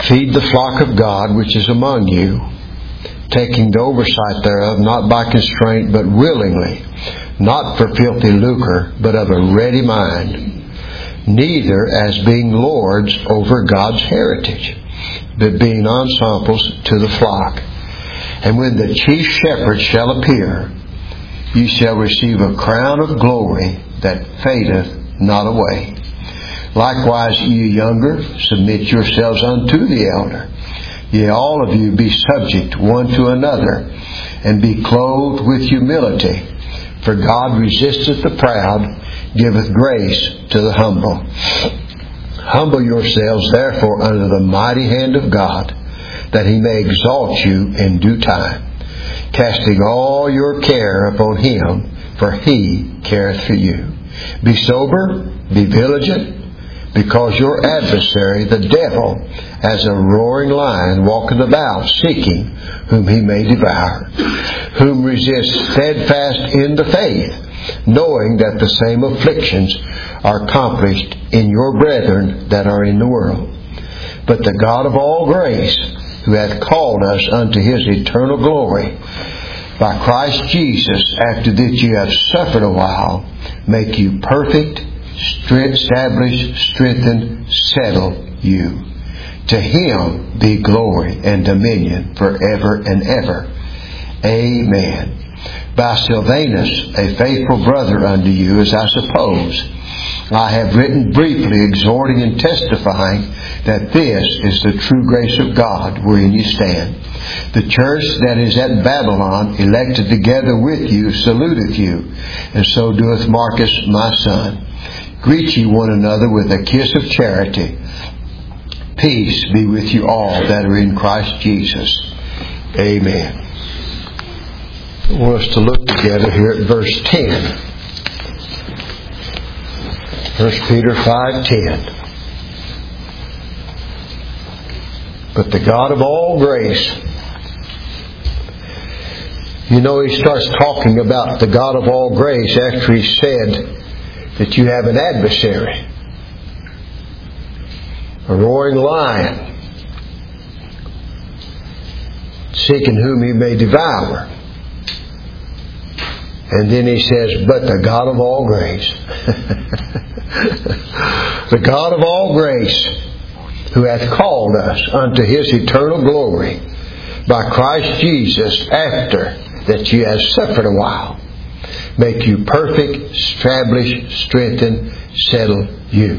Feed the flock of God which is among you, taking the oversight thereof, not by constraint, but willingly, not for filthy lucre, but of a ready mind, neither as being lords over God's heritage, but being ensamples to the flock. And when the chief shepherd shall appear, ye shall receive a crown of glory that fadeth not away. Likewise, ye younger, submit yourselves unto the elder. Yea, all of you be subject one to another, and be clothed with humility. For God resisteth the proud, giveth grace to the humble. Humble yourselves therefore under the mighty hand of God, that He may exalt you in due time, casting all your care upon Him, for He careth for you. Be sober, be vigilant, because your adversary, the devil, as a roaring lion, walketh about, seeking whom he may devour, whom resist steadfast in the faith, knowing that the same afflictions are accomplished in your brethren that are in the world. But the God of all grace, who hath called us unto His eternal glory, by Christ Jesus, after that you have suffered a while, make you perfect, establish, strengthen, settle you. To Him be glory and dominion forever and ever. Amen. By Silvanus, a faithful brother unto you, as I suppose, I have written briefly, exhorting and testifying that this is the true grace of God wherein you stand. The church that is at Babylon, elected together with you, saluteth you, and so doeth Marcus my son. Greet ye one another with a kiss of charity. Peace be with you all that are in Christ Jesus. Amen. I want us to look together here at verse 10. 1 Peter 5:10. But the God of all grace. You know, he starts talking about the God of all grace after he said that you have an adversary, a roaring lion, seeking whom he may devour. And then he says, but the God of all grace. The God of all grace, who hath called us unto His eternal glory, by Christ Jesus, after that ye have suffered a while, make you perfect, establish, strengthen, settle you.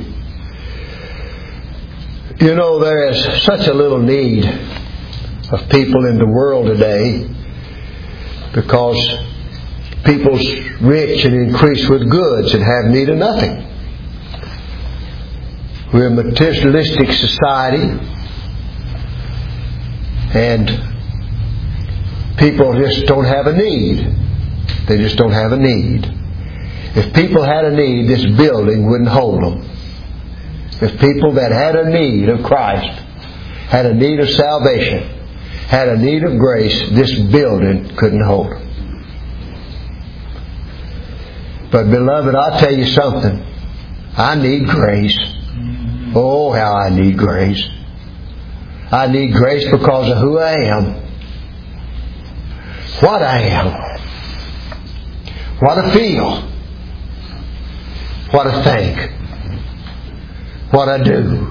You know, there is such a little need of people in the world today, because people's rich and increase with goods and have need of nothing. We're a materialistic society, and people just don't have a need. They just don't have a need. If people had a need, this building wouldn't hold them. If people that had a need of Christ, had a need of salvation, had a need of grace, this building couldn't hold them. But beloved, I'll tell you something. I need grace. Oh, how I need grace. I need grace because of who I am. What I am. What I feel. What I think. What I do.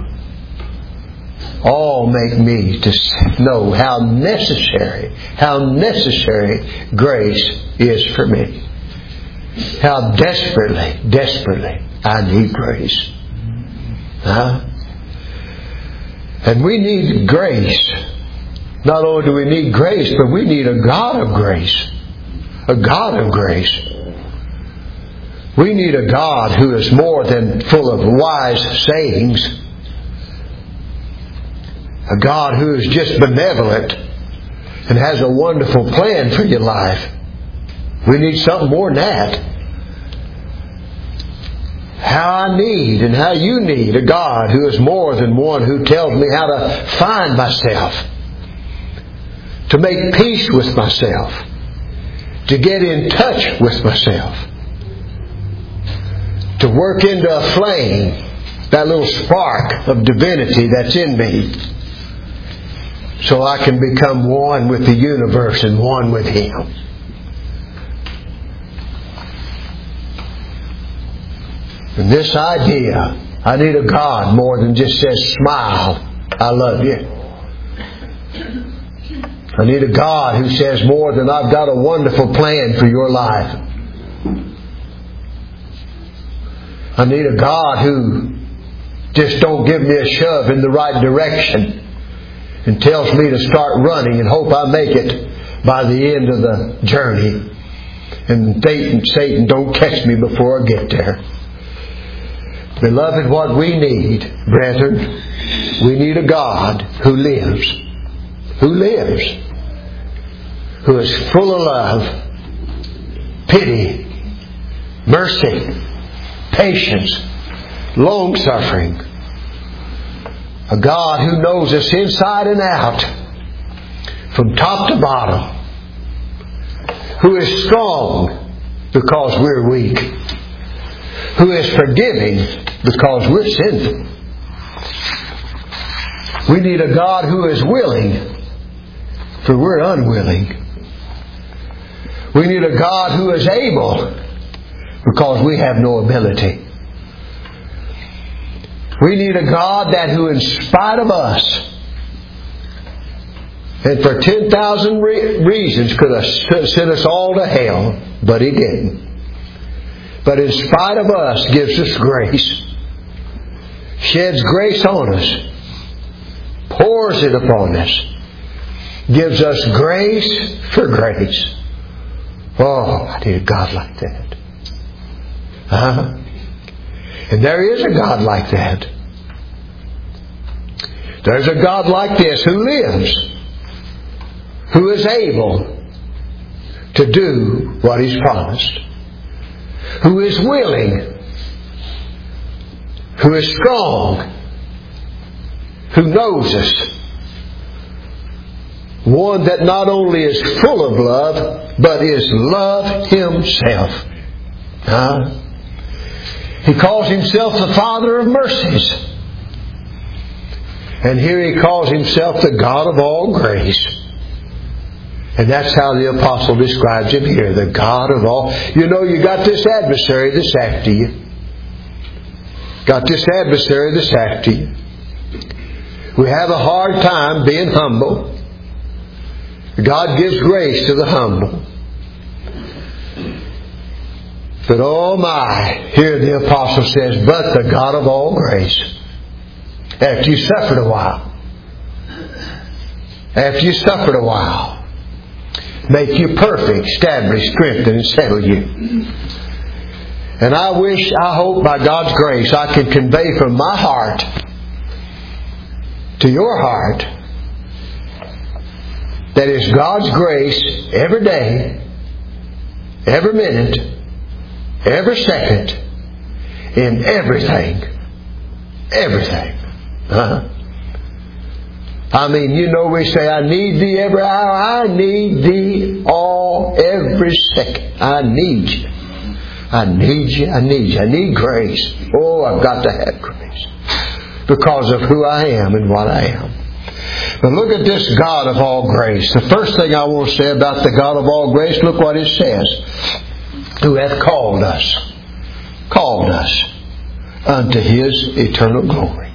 All make me to know how necessary grace is for me. How desperately I need grace. And we need grace. Not only do we need grace, but we need a God of grace. A God of grace. We need a God who is more than full of wise sayings. A God who is just benevolent and has a wonderful plan for your life. We need something more than that. How I need and how you need a God who is more than one who tells me how to find myself, to make peace with myself, to get in touch with myself, to work into a flame, that little spark of divinity that's in me, so I can become one with the universe and one with Him. And this idea, I need a God more than just says, smile, I love you. I need a God who says more than, I've got a wonderful plan for your life. I need a God who just don't give me a shove in the right direction and tells me to start running and hope I make it by the end of the journey. And Satan don't catch me before I get there. Beloved, what we need, brethren, we need a God who lives. Who lives. Who is full of love, pity, mercy, patience, long-suffering. A God who knows us inside and out, from top to bottom. Who is strong because we're weak. Who is forgiving because we're sinful. We need a God who is willing, for we're unwilling. We need a God who is able, because we have no ability. We need a God that who, in spite of us, and for 10,000 reasons, could have sent us all to hell, but He didn't. But in spite of us, gives us grace. Sheds grace on us. Pours it upon us. Gives us grace for grace. Oh, I need a God like that. And there is a God like that. There's a God like this who lives. Who is able to do what He's promised. Who is willing, who is strong, who knows us. One that not only is full of love, but is love Himself. He calls Himself the Father of mercies. And here He calls Himself the God of all grace. And that's how the apostle describes Him here, the God of all. You know, you got this adversary that's after you. Got this adversary that's after you. We have a hard time being humble. God gives grace to the humble. But oh my, here the apostle says, but the God of all grace. After you suffered a while. After you suffered a while. Make you perfect, establish, strengthen, and settle you. And I hope by God's grace I can convey from my heart to your heart that it's God's grace every day, every minute, every second, in everything. Everything. I mean, you know, we say, I need Thee every hour. I need Thee every second. I need You. I need You. I need You. I need grace. Oh, I've got to have grace. Because of who I am and what I am. But look at this God of all grace. The first thing I want to say about the God of all grace, look what it says. Who hath called us unto His eternal glory.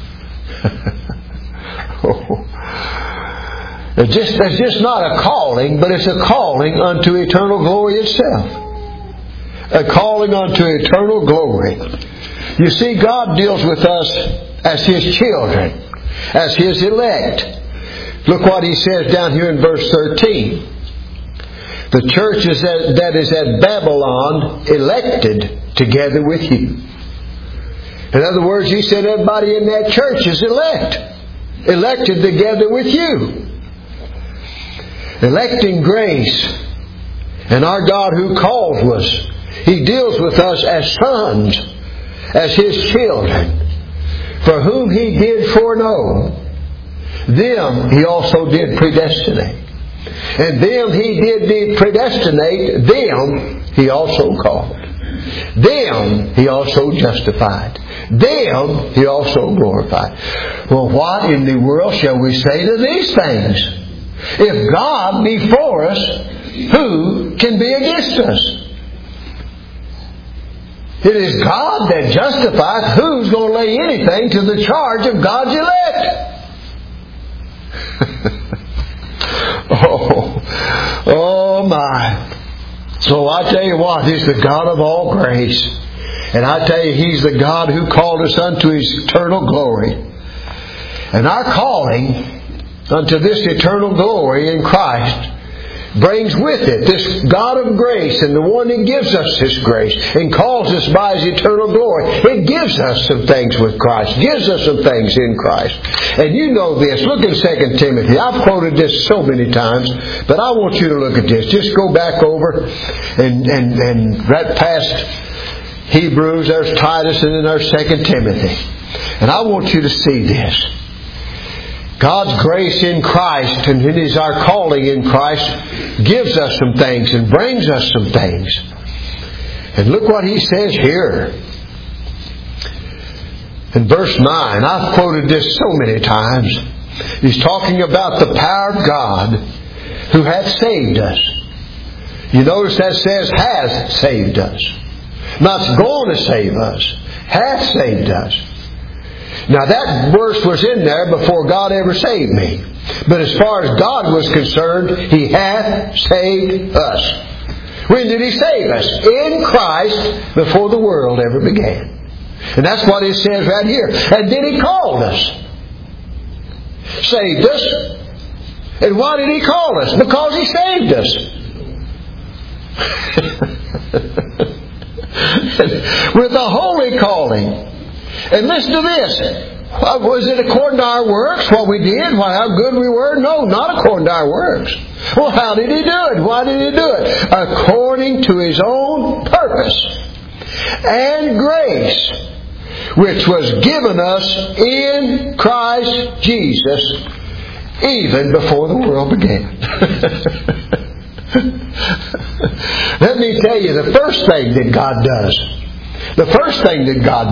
It's just not a calling, but it's a calling unto eternal glory itself. A calling unto eternal glory. You see, God deals with us as His children, as His elect. Look what He says down here in verse 13. The church that is at Babylon elected together with you. In other words, He said everybody in that church is elected together with you. Electing grace. And our God who calls us, He deals with us as sons, as His children. For whom He did foreknow, them He also did predestinate. And them He did predestinate, them He also called. them He also justified. Them He also glorified. Well, what in the world shall we say to these things? If God be for us, who can be against us? It is God that justifieth. Who's going to lay anything to the charge of God's elect? Oh my. So I tell you what, He's the God of all grace. And I tell you, He's the God who called us unto His eternal glory. And our calling unto this eternal glory in Christ brings with it this God of grace, and the one that gives us this grace and calls us by His eternal glory. It gives us some things with Christ, gives us some things in Christ. And you know this. Look at 2 Timothy. I've quoted this so many times, but I want you to look at this. Just go back over and right past Hebrews, there's Titus, and then there's 2 Timothy. And I want you to see this. God's grace in Christ, and it is our calling in Christ, gives us some things and brings us some things. And look what he says here. In verse 9, I've quoted this so many times. He's talking about the power of God who hath saved us. You notice that says has saved us. Not going to save us. Hath saved us. Now that verse was in there before God ever saved me. But as far as God was concerned, He hath saved us. When did He save us? In Christ, before the world ever began. And that's what it says right here. And then He called us. Saved us. And why did He call us? Because He saved us. With a holy calling. And listen to this. Was it according to our works, what we did, how good we were? No, not according to our works. Well, how did He do it? Why did He do it? According to His own purpose and grace, which was given us in Christ Jesus, even before the world began. Let me tell you, the first thing that God does, the first thing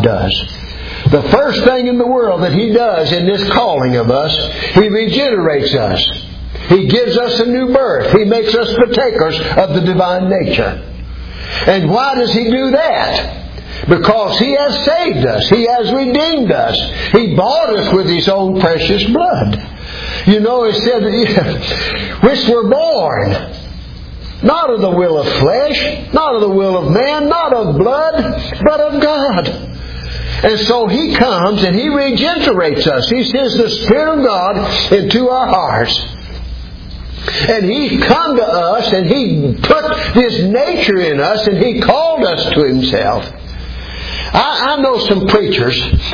in the world that He does in this calling of us, He regenerates us. He gives us a new birth. He makes us partakers of the divine nature. And why does He do that? Because He has saved us. He has redeemed us. He bought us with His own precious blood. You know, it said, which were born not of the will of flesh, not of the will of man, not of blood, but of God. And so He comes and He regenerates us. He sends the Spirit of God into our hearts. And He come to us and He put this nature in us and He called us to Himself. I know some preachers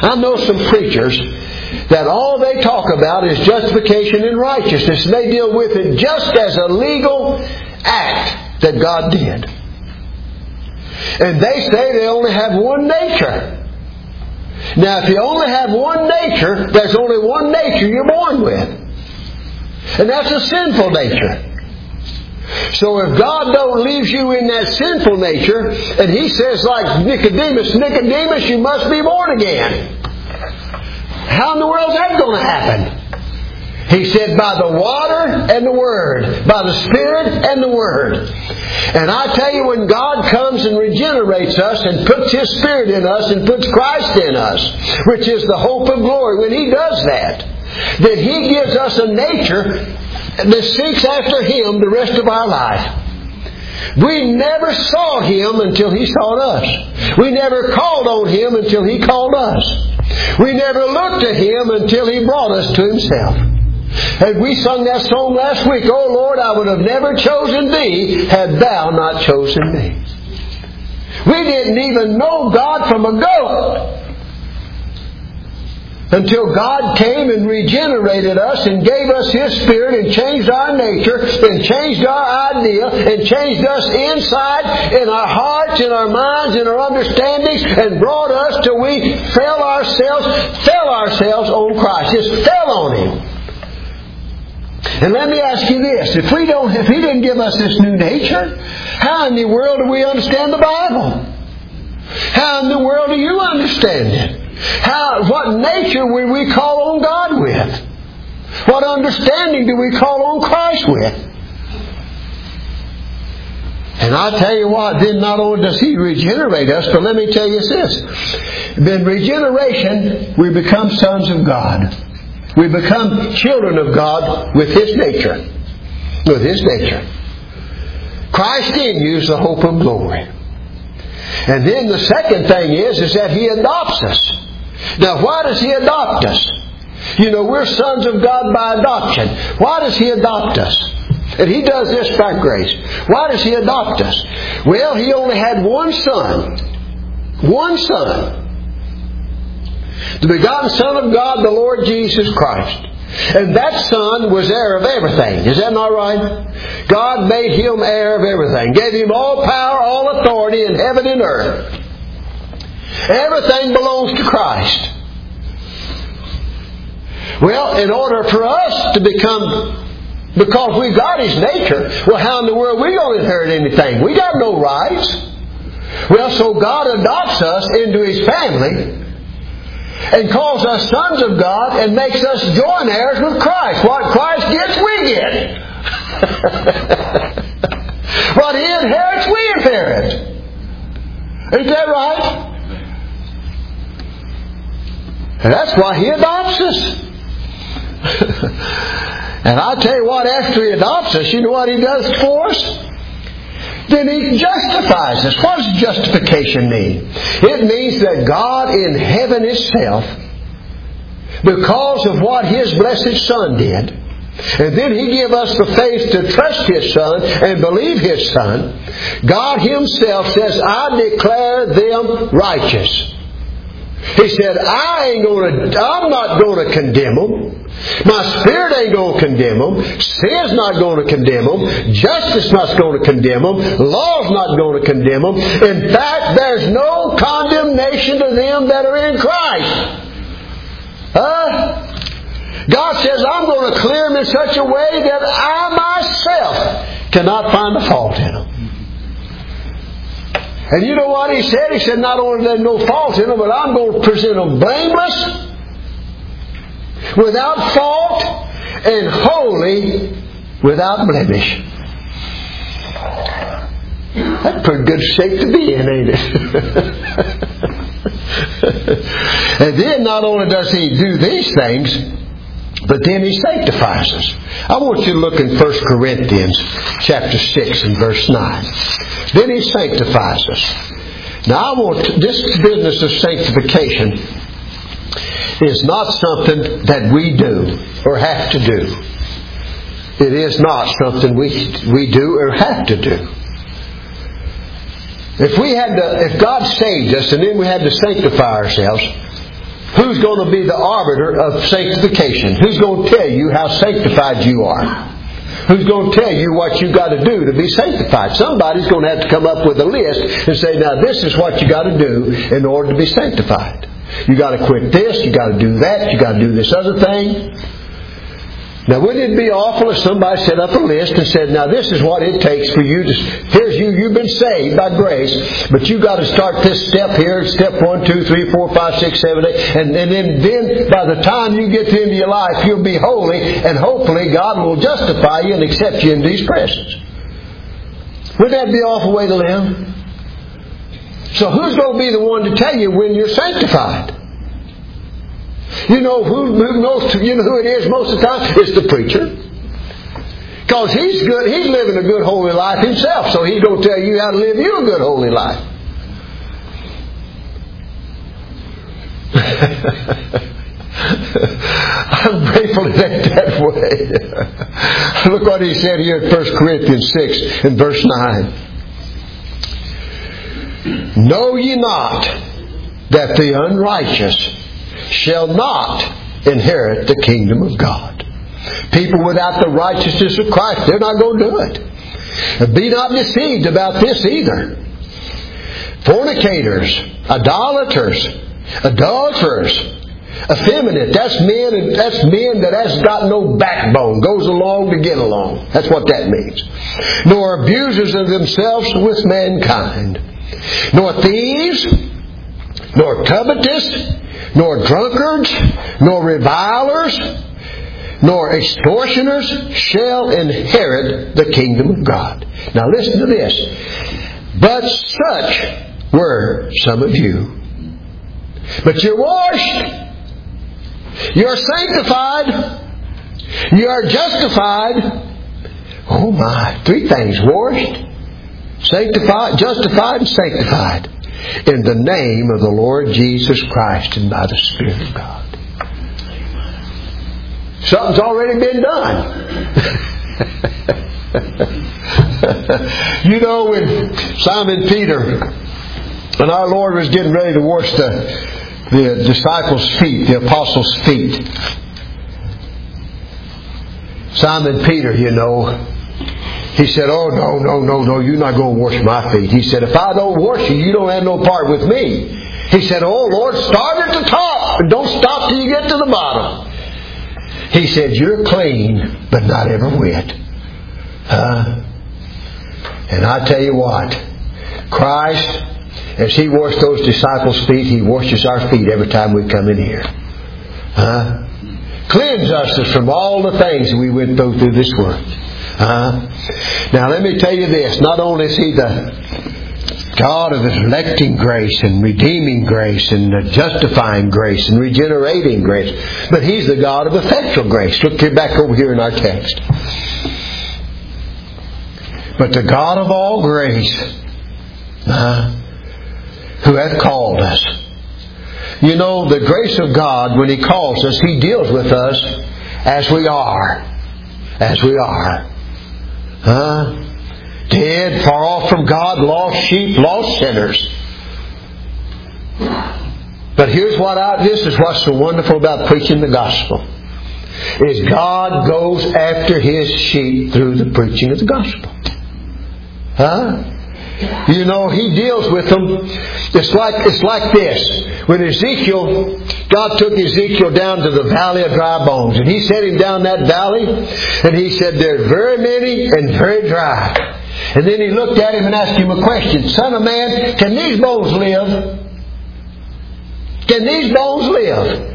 that all they talk about is justification and righteousness. And they deal with it just as a legal act that God did. And they say they only have one nature. Now, if you only have one nature, there's only one nature you're born with. And that's a sinful nature. So if God don't leave you in that sinful nature, and He says like Nicodemus, you must be born again. How in the world is that going to happen? He said, by the water and the Word. By the Spirit and the Word. And I tell you, when God comes and regenerates us and puts His Spirit in us and puts Christ in us, which is the hope of glory, when He does that, then He gives us a nature that seeks after Him the rest of our life. We never saw Him until He saw us. We never called on Him until He called us. We never looked at Him until He brought us to Himself. And we sung that song last week, "Oh Lord, I would have never chosen Thee had Thou not chosen me." We didn't even know God from a goat until God came and regenerated us and gave us His Spirit and changed our nature and changed our idea and changed us inside in our hearts, in our minds, in our understandings, and brought us till we fell ourselves on Christ. Just fell on Him. And let me ask you this. If He didn't give us this new nature, how in the world do we understand the Bible? How in the world do you understand it? What nature will we call on God with? What understanding do we call on Christ with? And I tell you what, then not only does He regenerate us, but let me tell you this. Then regeneration, we become sons of God. We become children of God with His nature. With His nature. Christ in you is the hope of glory. And then the second thing is that He adopts us. Now why does He adopt us? You know, we're sons of God by adoption. Why does He adopt us? And He does this by grace. Why does He adopt us? Well, He only had one Son. One Son. The begotten Son of God, the Lord Jesus Christ. And that Son was heir of everything. Is that not right? God made Him heir of everything. Gave Him all power, all authority in heaven and earth. Everything belongs to Christ. Well, in order for us to become... Because we've got His nature, well, how in the world are we going to inherit anything? We got no rights. Well, so God adopts us into His family and calls us sons of God and makes us joint heirs with Christ. What Christ gets, we get. What He inherits, we inherit. Isn't that right? And that's why He adopts us. And I'll tell you what, after He adopts us, you know what He does for us? Then He justifies us. What does justification mean? It means that God in heaven itself, because of what His blessed Son did, and then He gave us the faith to trust His Son and believe His Son, God Himself says, I declare them righteous. He said, I'm not going to condemn them. My Spirit ain't going to condemn them. Sin's not going to condemn them. Justice not going to condemn them. Law's not going to condemn them. In fact, there's no condemnation to them that are in Christ. God says, I'm going to clear them in such a way that I myself cannot find a fault in them. And you know what He said? He said, not only there's no fault in them, but I'm going to present them blameless, without fault, and holy, without blemish. That's a pretty good shape to be in, ain't it? And then not only does He do these things, but then He sanctifies us. I want you to look in 1 Corinthians chapter 6 and verse 9. Then He sanctifies us. Now this business of sanctification is not something that we do or have to do. It is not something we do or have to do. If God saved us and then we had to sanctify ourselves, who's going to be the arbiter of sanctification? Who's going to tell you how sanctified you are? Who's going to tell you what you got to do to be sanctified? Somebody's going to have to come up with a list and say, now this is what you got to do in order to be sanctified. You got to quit this, you got to do that, you got to do this other thing. Now wouldn't it be awful if somebody set up a list and said, now this is what it takes for you to... You've been saved by grace, but you got to start this step here, step 1, 2, 3, 4, 5, 6, 7, 8, and then by the time you get to the end of your life, you'll be holy, and hopefully God will justify you and accept you into His presence. Wouldn't that be an awful way to live? So who's going to be the one to tell you when you're sanctified? You know who it is most of the time? It's the preacher. Because he's good. He's living a good holy life himself, so he's going to tell you how to live you a good holy life. I'm grateful it ain't that way. Look what he said here in 1 Corinthians 6 and verse 9. Know ye not that the unrighteous shall not inherit the kingdom of God? People without the righteousness of Christ, they're not going to do it. Be not deceived about this either. Fornicators, idolaters, adulterers, effeminate, that's men that has got no backbone, goes along to get along. That's what that means. Nor abusers of themselves with mankind, nor thieves, nor covetous, nor drunkards, nor revilers, nor extortioners shall inherit the kingdom of God. Now listen to this. But such were some of you. But you're washed. You're sanctified. You are justified. Oh my. 3 things. Washed, sanctified, justified, and sanctified. In the name of the Lord Jesus Christ and by the Spirit of God. Something's already been done. You know, when Simon Peter and our Lord was getting ready to wash the disciples' feet, the apostles' feet. Simon Peter, you know, he said, "Oh, no, you're not going to wash my feet." He said, "If I don't wash you, you don't have no part with me." He said, "Oh, Lord, start at the top and don't stop till you get to the bottom." He said, "You're clean, but not ever wet." And I tell you what, Christ, as He washed those disciples' feet, He washes our feet every time we come in here. Cleanse us from all the things that we went through this world. Now let me tell you this. Not only is He the God of electing grace and redeeming grace and justifying grace and regenerating grace, but He's the God of effectual grace. Look back over here in our text. But the God of all grace, who hath called us. You know, the grace of God, when He calls us, He deals with us as we are. As we are. Dead, far off from God, lost sheep, lost sinners. But this is what's so wonderful about preaching the gospel. Is God goes after His sheep through the preaching of the gospel. You know, He deals with them. It's like this. When God took Ezekiel down to the valley of dry bones, and He set him down that valley, and He said, "They're very many and very dry." And then He looked at him and asked him a question. "Son of man, can these bones live? Can these bones live?"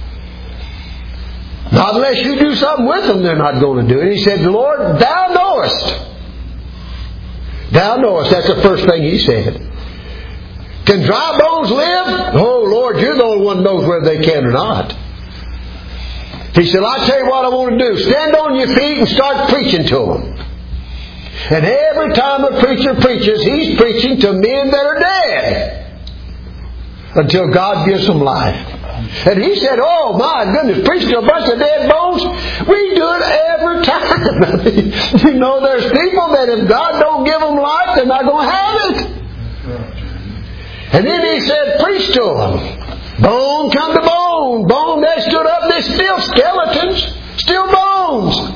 "Not unless you do something with them, they're not going to do it." He said, "Lord, Thou knowest. Thou knowest." That's the first thing He said. "Can dry bones live?" "Oh, Lord, You're the only one who knows whether they can or not." He said, "I'll tell you what I want to do. Stand on your feet and start preaching to them." And every time a preacher preaches, he's preaching to men that are dead until God gives them life. And he said, "Oh my goodness, preach to a bunch of dead bones? We do it every time." You know, there's people that if God don't give them life, they're not going to have it. And then He said, "Preach to them. Bone come to bone. Bone that stood up, they're still skeletons, still bones."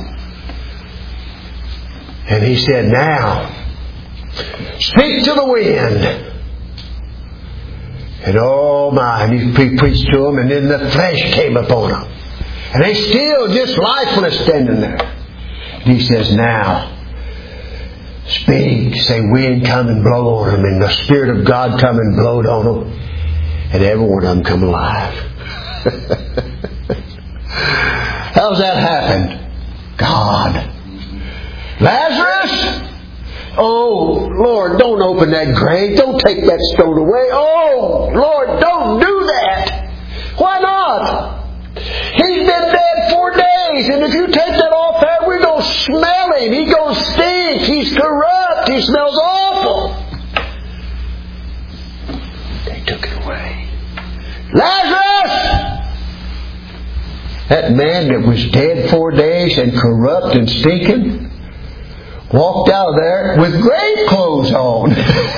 And He said, "Now, speak to the wind." And oh my, and He preached to them, and then the flesh came upon them. And they still just lifeless standing there. And He says, "Now, speak." Say, wind come and blow on them, and the Spirit of God come and blowed on them. And every one of them come alive. How's that happen? God. "Lazarus! Oh, Lord, don't open that grave. Don't take that stone away. Oh, Lord, don't do that." "Why not?" "He's been dead 4 days, and if you take that off there, we're going to smell him. He's going to stink. He's corrupt. He smells awful." They took it away. "Lazarus!" That man that was dead 4 days and corrupt and stinking walked out of there with grave clothes on.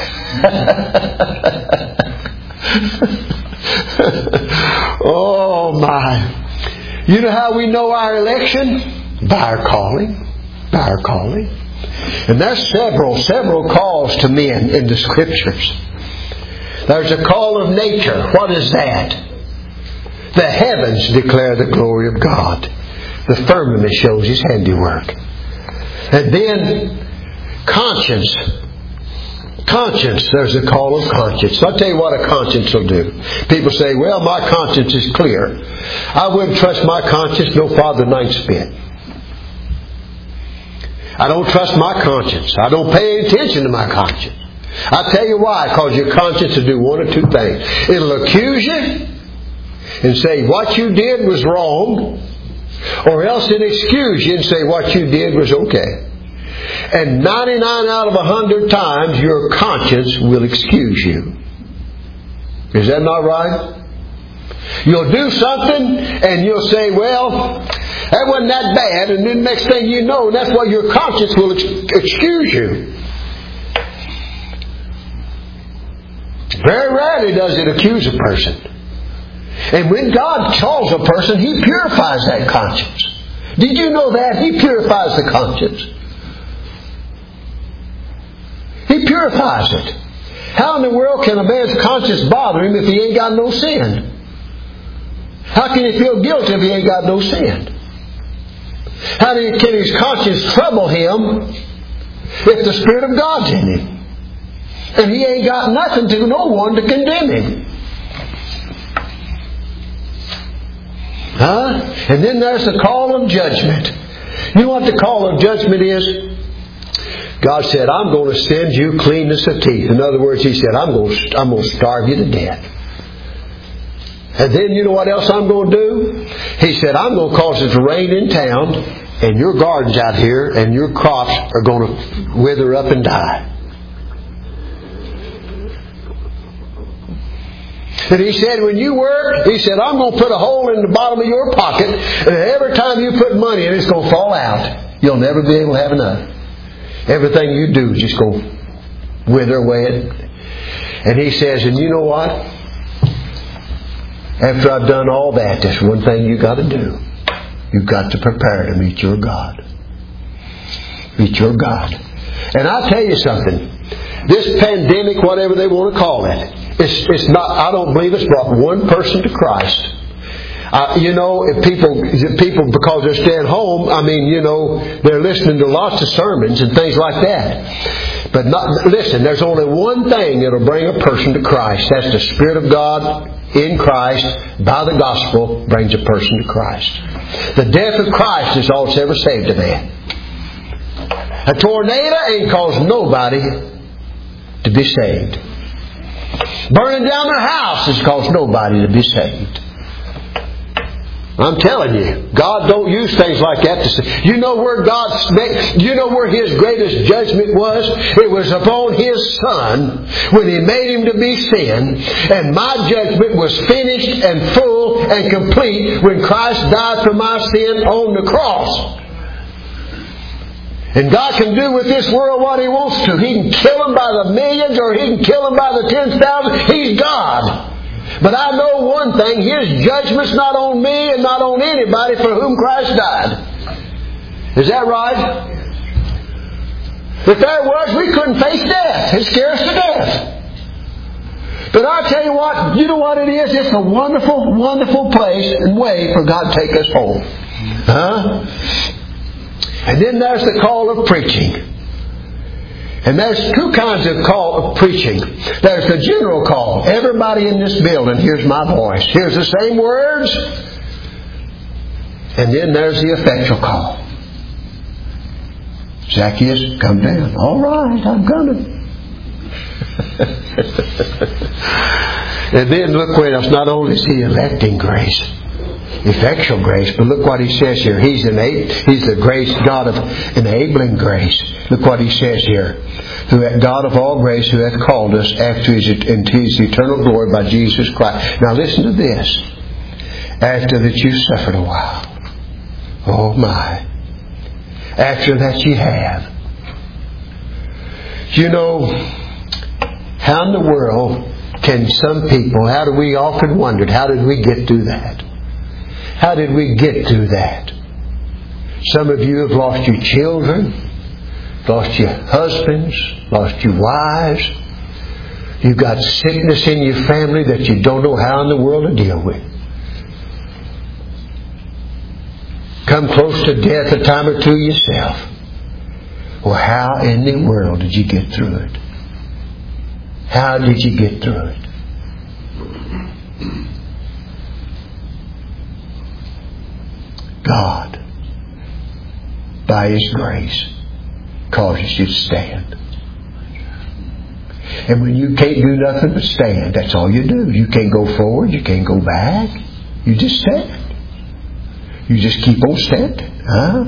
Oh my. You know how we know our election? By our calling. By our calling. And there's several calls to men in the Scriptures. There's a call of nature. What is that? The heavens declare the glory of God. The firmament shows His handiwork. And then conscience Conscience. There's a call of conscience. I'll tell you what a conscience will do. People say, well, my conscience is clear. I wouldn't trust my conscience no farther than I spit. I don't trust my conscience. I don't pay attention to my conscience. I'll tell you why. Because your conscience will do one or two things. It'll accuse you and say what you did was wrong. Or else it'll excuse you and say what you did was okay. And 99 out of 100 times your conscience will excuse you. Is that not right? You'll do something and you'll say, well, that wasn't that bad. And then the next thing you know, that's why your conscience will excuse you. Very rarely does it accuse a person. And when God calls a person, He purifies that conscience. Did you know that? He purifies the conscience. He purifies it. How in the world can a man's conscience bother him if he ain't got no sin? How can he feel guilty if he ain't got no sin? How can his conscience trouble him if the Spirit of God's in him? And he ain't got nothing to no one to condemn him. And then there's the call of judgment. You know what the call of judgment is? God said, I'm going to send you cleanness of teeth. In other words, He said, I'm going to starve you to death. And then you know what else I'm going to do? He said, I'm going to cause it to rain in town, and your gardens out here and your crops are going to wither up and die. And He said, when you work, He said, I'm going to put a hole in the bottom of your pocket, and every time you put money in, it's going to fall out. You'll never be able to have enough. Everything you do is just going to wither away. And He says, and you know what? After I've done all that, there's one thing you've got to do. You've got to prepare to meet your God. Meet your God. And I'll tell you something. This pandemic, whatever they want to call it, it's not. I don't believe it's brought one person to Christ. If people because they're staying home, they're listening to lots of sermons and things like that. But listen, there's only one thing that'll bring a person to Christ. That's the Spirit of God in Christ by the gospel brings a person to Christ. The death of Christ is all that's ever saved a man. A tornado ain't caused nobody to be saved. Burning down their house has caused nobody to be saved. I'm telling you, God don't use things like that to say. You know where His greatest judgment was? It was upon His Son when He made Him to be sin. And my judgment was finished and full and complete when Christ died for my sin on the cross. And God can do with this world what He wants to. He can kill them by the millions or He can kill them by the 10,000. He's God. But I know one thing, His judgment's not on me and not on anybody for whom Christ died. Is that right? If there was, we couldn't face death. It scares us to death. But I'll tell you what, you know what it is? It's a wonderful, wonderful place and way for God to take us home. And then there's the call of preaching. And there's two kinds of call of preaching. There's the general call. Everybody in this building hears my voice. Hears the same words. And then there's the effectual call. Zacchaeus, come down. All right, I'm coming. And then look what else. Not only is He electing grace, effectual grace, but look what He says here. He's the grace, God of enabling grace. Look what He says here. God of all grace, who hath called us into His eternal glory by Jesus Christ. Now listen to this. After that you suffered a while. Oh my. After that you have. You know, how in the world can some people, how do we often wondered, how did we get through that? How did we get through that? Some of you have lost your children, lost your husbands, lost your wives. You've got sickness in your family that you don't know how in the world to deal with. Come close to death a time or two yourself. Well, how in the world did you get through it? How did you get through it? God, by His grace, causes you to stand. And when you can't do nothing but stand, that's all you do. You can't go forward. You can't go back. You just stand. You just keep on standing. Huh?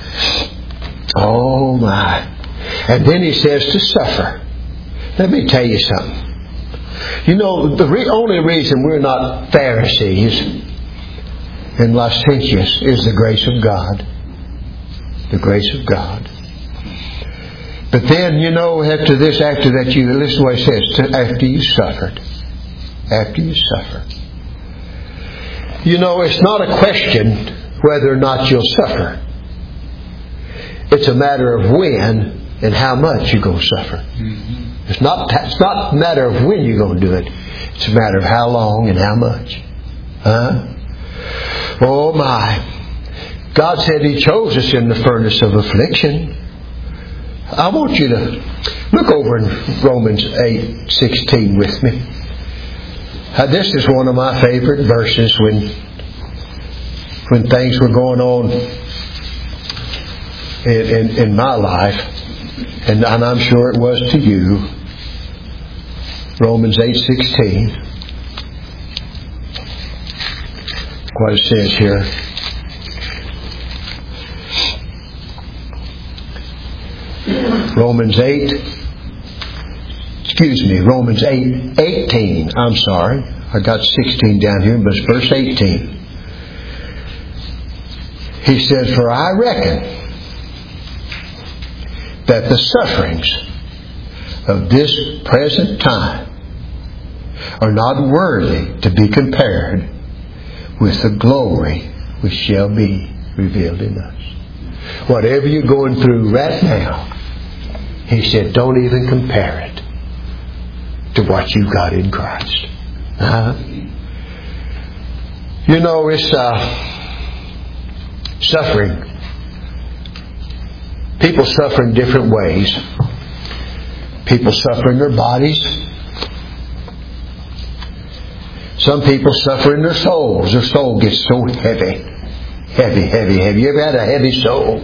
Oh my. And then He says to suffer. Let me tell you something. You know, the only reason we're not Pharisees and licentious is the grace of God. The grace of God. But then, you know, after that, you listen to what He says, after you suffered. After you suffer. You know, it's not a question whether or not you'll suffer. It's a matter of when and how much you're going to suffer. It's not a matter of when you're going to do it. It's a matter of how long and how much. Huh? Oh my. God said He chose us in the furnace of affliction. I want you to look over in Romans 8:16 with me. This is one of my favorite verses when things were going on in my life, and I'm sure it was to you. Romans 8:16. What it says here. Romans 8:18. I'm sorry. I got 16 down here, but it's verse 18. He says, for I reckon that the sufferings of this present time are not worthy to be compared with the glory which shall be revealed in us. Whatever you're going through right now, He said, don't even compare it to what you got in Christ. You know, it's suffering. People suffer in different ways. People suffer in their bodies. Some people suffer in their souls. Their soul gets so heavy. Heavy. You ever had a heavy soul?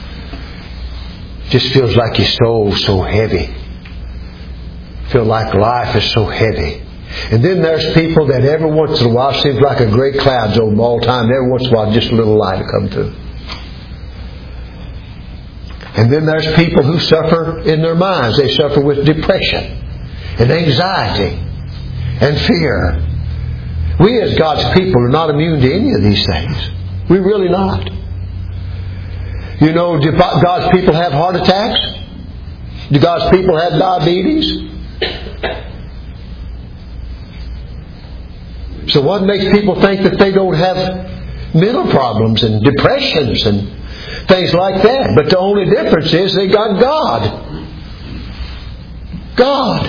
Just feels like your soul's so heavy. Feel like life is so heavy. And then there's people that every once in a while seems like a great cloud's over them all the time. Every once in a while just a little light will come through. And then there's people who suffer in their minds. They suffer with depression and anxiety and fear. We as God's people are not immune to any of these things. We're really not. You know, do God's people have heart attacks? Do God's people have diabetes? So what makes people think that they don't have mental problems and depressions and things like that? But the only difference is they got God. God.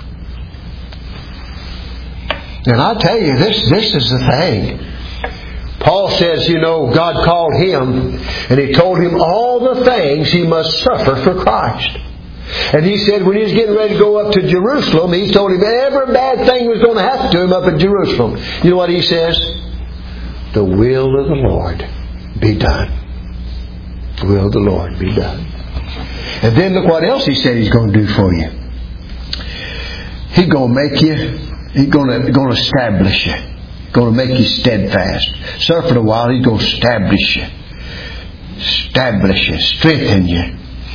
And I tell you, this is the thing. Paul says, you know, God called him and He told him all the things he must suffer for Christ. And he said when he was getting ready to go up to Jerusalem, He told him every bad thing was going to happen to him up at Jerusalem. You know what he says? The will of the Lord be done. The will of the Lord be done. And then look what else He said He's going to do for you. He's going to make you, He's going to establish you. Going to make you steadfast. Suffer a while, He's going to establish you. Establish you. Strengthen you.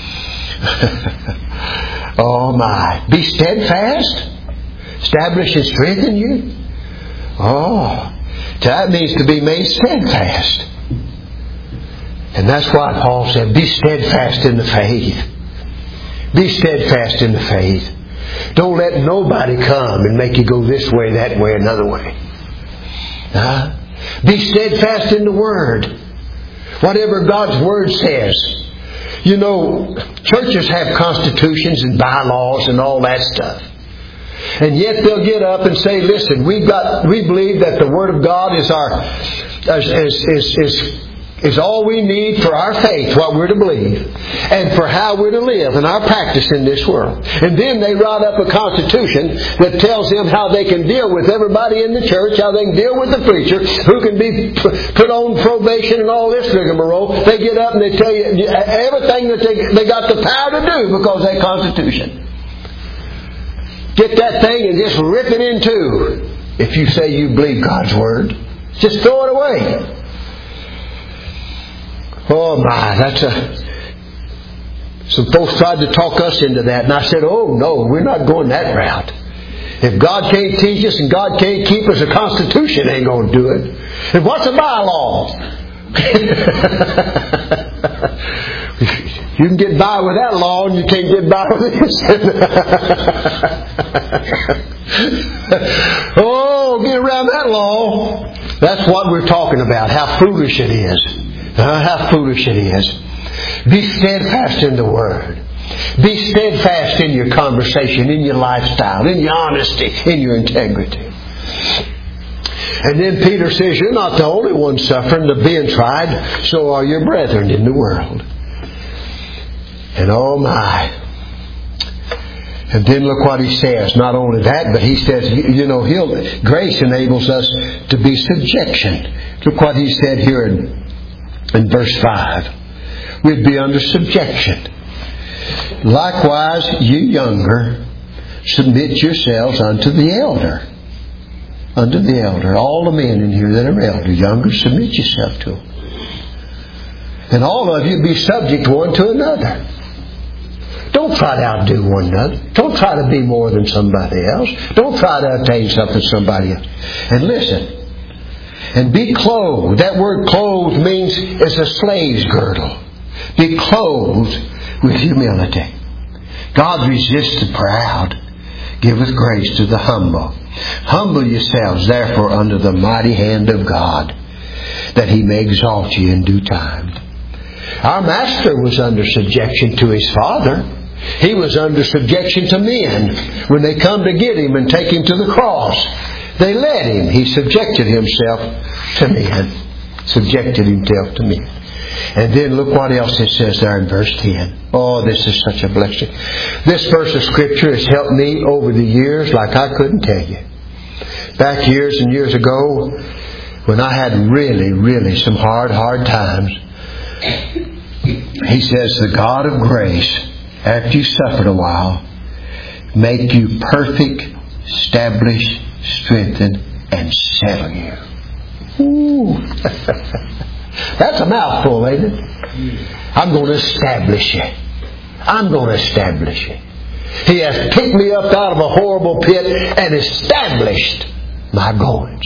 Oh my. Be steadfast? Establish and strengthen you? Oh. That means to be made steadfast. And that's why Paul said, be steadfast in the faith. Be steadfast in the faith. Don't let nobody come and make you go this way, that way, another way. Be steadfast in the Word. Whatever God's Word says. You know, churches have constitutions and bylaws and all that stuff. And yet they'll get up and say, listen, we believe that the Word of God is is all we need for our faith, what we're to believe, and for how we're to live in our practice in this world. And then they write up a constitution that tells them how they can deal with everybody in the church, how they can deal with the preacher, who can be put on probation and all this rigmarole. They get up and they tell you everything that they got the power to do because of that constitution. Get that thing and just rip it in two if you say you believe God's Word. Just throw it away. Oh my, some folks tried to talk us into that, and I said, oh no, we're not going that route. If God can't teach us and God can't keep us, the Constitution ain't going to do it. And what's a bylaw? You can get by with that law, and you can't get by with this. Oh, get around that law. That's what we're talking about, how foolish it is. How foolish it is. Be steadfast in the Word. Be steadfast in your conversation, in your lifestyle, in your honesty, in your integrity. And then Peter says, you're not the only one suffering, the being tried, so are your brethren in the world. And oh my. And then look what he says. Not only that, but he says, grace enables us to be subjection. Look what he said here in verse 5. We'd be under subjection. Likewise, you younger, submit yourselves unto the elder. Unto the elder. All the men in here that are elder, younger, submit yourself to them. And all of you be subject one to another. Don't try to outdo one another. Don't try to be more than somebody else. Don't try to attain something somebody else. And listen. And be clothed. That word clothed means it's a slave's girdle. Be clothed with humility. God resists the proud, giveth grace to the humble. Humble yourselves therefore under the mighty hand of God, that He may exalt you in due time. Our Master was under subjection to His Father. He was under subjection to men when they come to get Him and take Him to the cross. They let Him. He subjected Himself to men. Subjected Himself to men. And then look what else it says there in verse 10. Oh, this is such a blessing. This verse of Scripture has helped me over the years like I couldn't tell you. Back years and years ago, when I had really some hard times, He says, the God of grace, after you suffered a while, make you perfect, establish, strengthen, and settle you. Ooh. That's a mouthful, ain't it? I'm going to establish you. I'm going to establish you. He has picked me up out of a horrible pit and established my goings.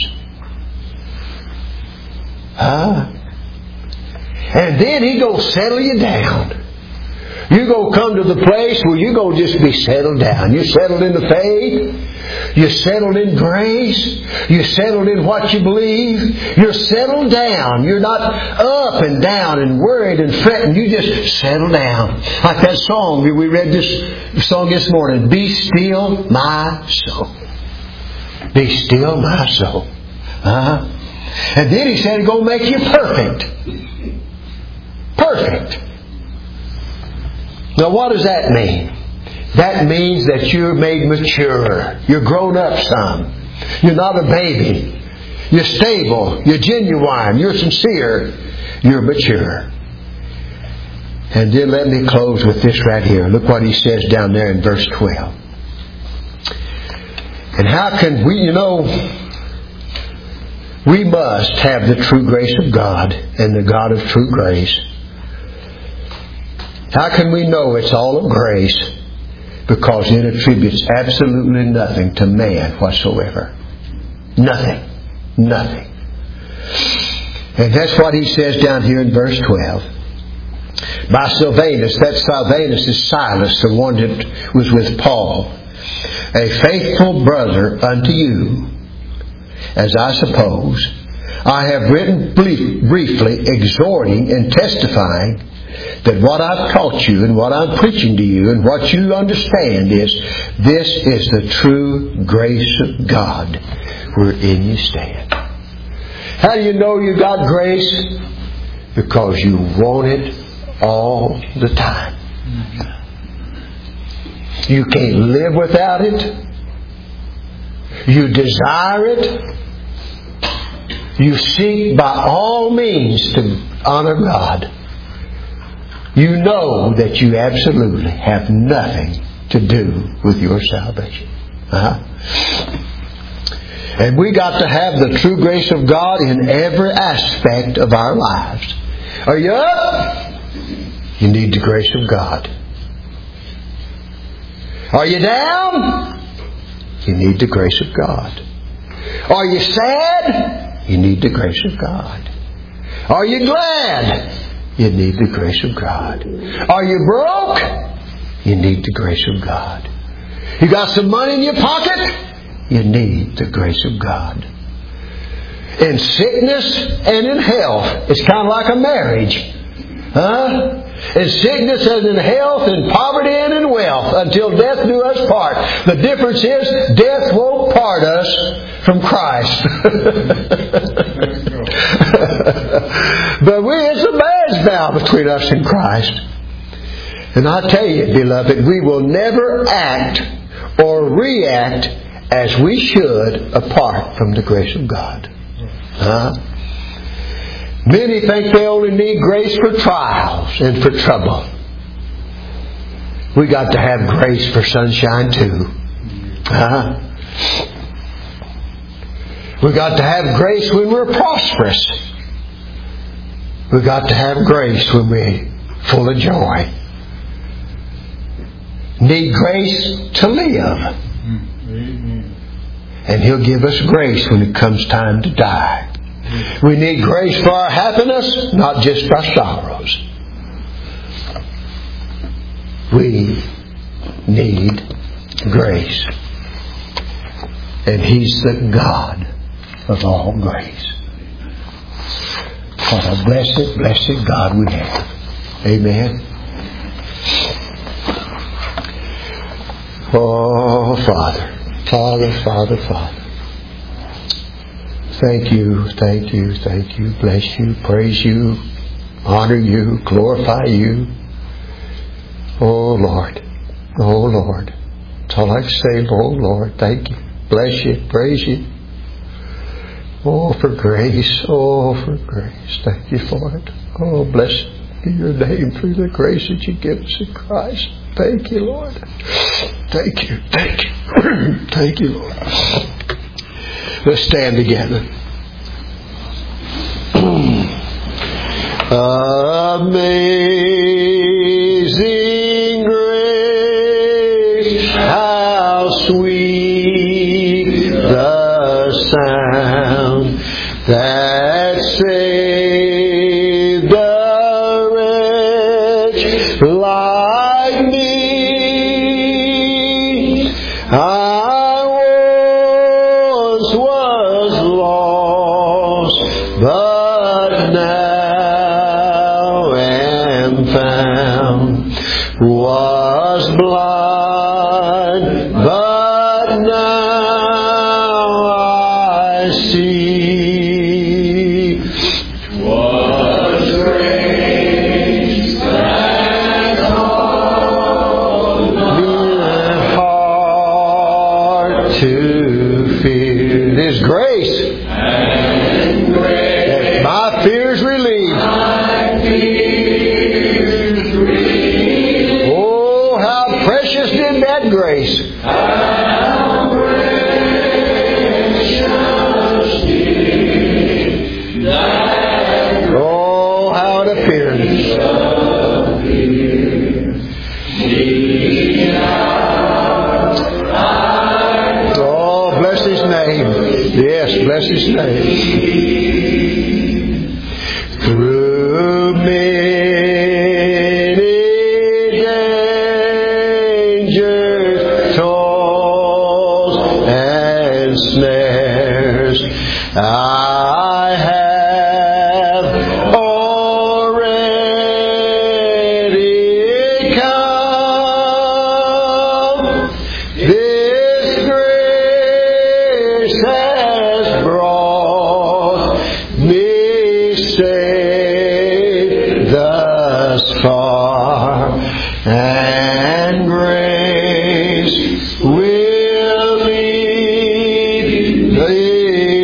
And then He going to settle you down. You're going to come to the place where you're going to just be settled down. You're settled in the faith. You're settled in grace. You're settled in what you believe. You're settled down. You're not up and down and worried and fretting. You just settle down. Like that song, we read this song this morning. Be still my soul. Be still my soul. And then He said He's going to make you perfect. Perfect. Now what does that mean? That means that you're made mature. You're grown up some. You're not a baby. You're stable. You're genuine. You're sincere. You're mature. And then let me close with this right here. Look what He says down there in verse 12. And how can we, we must have the true grace of God and the God of true grace. How can we know it's all of grace? Because it attributes absolutely nothing to man whatsoever. Nothing. Nothing. And that's what he says down here in verse 12. By Silvanus, that Silvanus is Silas, the one that was with Paul, a faithful brother unto you, as I suppose, I have written briefly, exhorting and testifying that what I've taught you and what I'm preaching to you and what you understand is, this is the true grace of God wherein you stand. How do you know you got grace? because you want it all the time. You can't live without it. You desire it. You seek by all means to honor God. You know that you absolutely have nothing to do with your salvation. And we got to have the true grace of God in every aspect of our lives. Are you up? You need the grace of God. Are you down? You need the grace of God. Are you sad? You need the grace of God. Are you glad? You need the grace of God. Are you broke? You need the grace of God. You got some money in your pocket? You need the grace of God. In sickness and in health, it's kind of like a marriage. In sickness and in health, in poverty and in wealth, until death do us part. The difference is, death won't part us from Christ. But it's a marriage vow between us and Christ. And I tell you, beloved, we will never act or react as we should apart from the grace of God. Many think they only need grace for trials and for trouble. We got to have grace for sunshine too. We got to have grace when we're prosperous. We got to have grace when we're full of joy. Need grace to live. And He'll give us grace when it comes time to die. We need grace for our happiness, not just our sorrows. We need grace. And He's the God of all grace. What a blessed, blessed God we have. Amen. Oh, Father. Father, Father, Father. Thank you, thank you, thank you. Bless you, praise you, honor you, glorify you. Oh, Lord. Oh, Lord. That's all I can say. Oh, Lord, thank you. Bless you, praise you. Oh, for grace. Oh, for grace. Thank you for it. Oh, bless be your name for the grace that you give us in Christ. Thank you, Lord. Thank you. Thank you. Thank you, Lord. Let's stand together. Amazing grace, how sweet the sound that saved a wretch like me. I once was lost, but now am found. Was blind, but now I see. Was grace that called my heart to fear. It is grace. And grace. That my fears relieved. My fears relieved. Oh, how precious did that grace. How precious did that. Oh, how it appeared. Oh, bless His name. Yes, bless His name. Through many dangers, toils, and snares, I have already come. This grace has brought us far, and grace will lead thee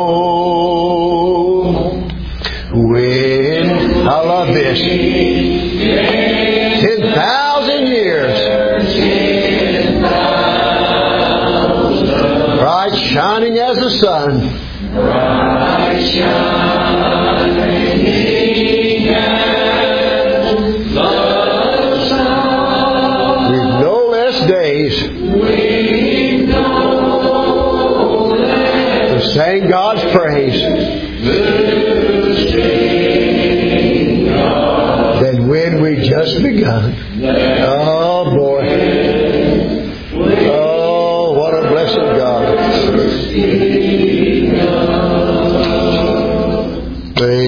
home. When, I love this, 10,000 years, bright shining as the sun, bright shining as the sun. We've no less days to sing God's praise than when we just begun. Oh boy. Oh, what a blessed God.